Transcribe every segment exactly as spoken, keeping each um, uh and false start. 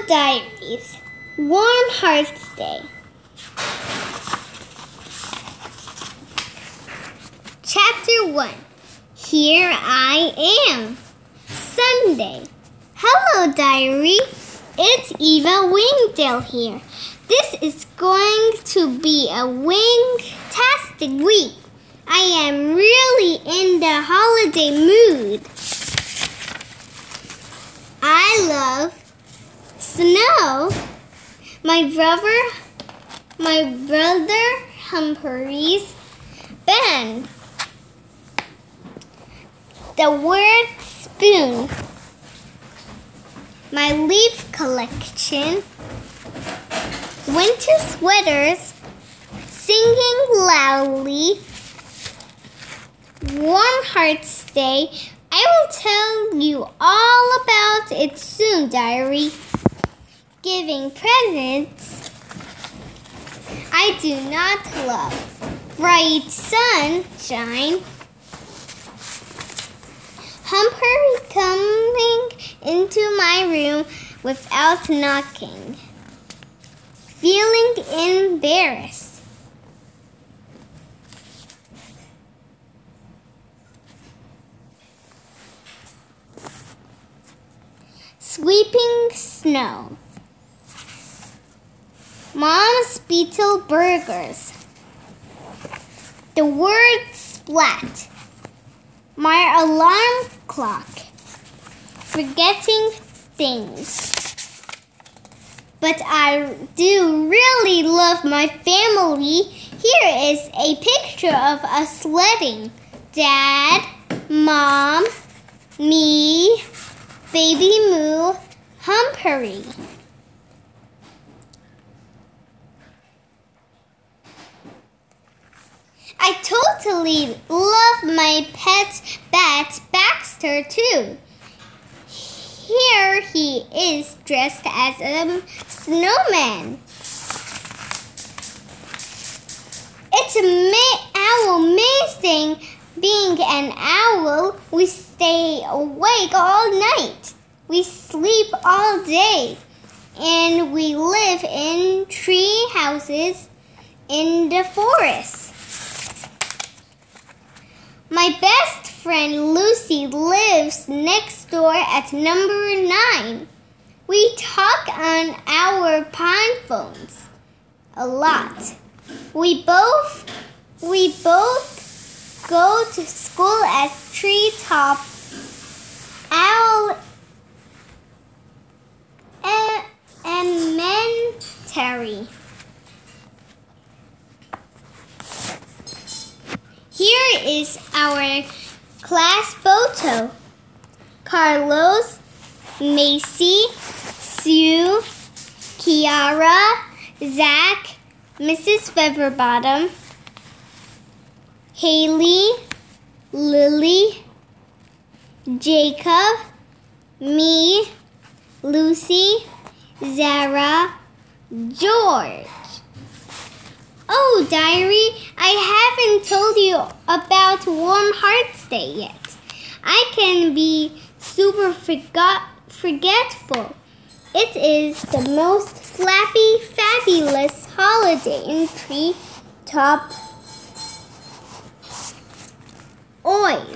Diaries, Warm Hearts Day. Chapter one. Here I am. Sunday. Hello, Diary. It's Eva Wingdale here. This is going to be a wing-tastic week. I am really in the holiday mood. I love snow. My brother, my brother Humphrey's band. The word spoon. My leaf collection. Winter sweaters. Singing loudly. Warm Hearts Day. I will tell you all about it soon, Diary. Giving presents. I do not love bright sunshine. Humphrey coming into my room without knocking. Feeling embarrassed. Sweeping snow. Mom's Beetle Burgers. The word splat. My alarm clock. Forgetting things. But I do really love my family. Here is a picture of us sledding. Dad, Mom, me, Baby Moo, Humphrey. I totally love my pet bat Baxter too. Here he is dressed as a snowman. It's ama- amazing being an owl. We stay awake all night. We sleep all day. And we live in tree houses in the forest. My best friend Lucy lives next door at number nine. We talk on our pine phones a lot. We both we both go to school at Treetop Owl Elementary. Here is our class photo. Carlos, Macy, Sue, Kiara, Zach, Missus Featherbottom, Haley, Lily, Jacob, me, Lucy, Zara, George. Oh, Diary, I haven't told you about Warm Hearts Day yet. I can be super forgot forgetful. It is the most flappy, fabulous holiday in Treetop Oise.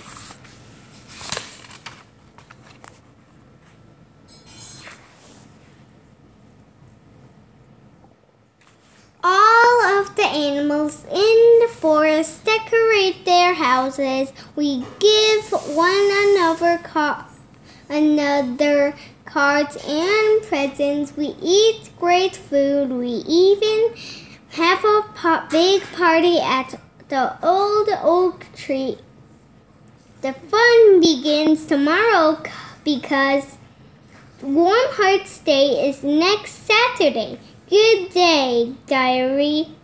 All of the animals in the forest decorate their houses. We give one another car another cards and presents. We eat great food. We even have a pa- big party at the old oak tree. The fun begins tomorrow because Warm Hearts Day is next Saturday. Good day, Diary.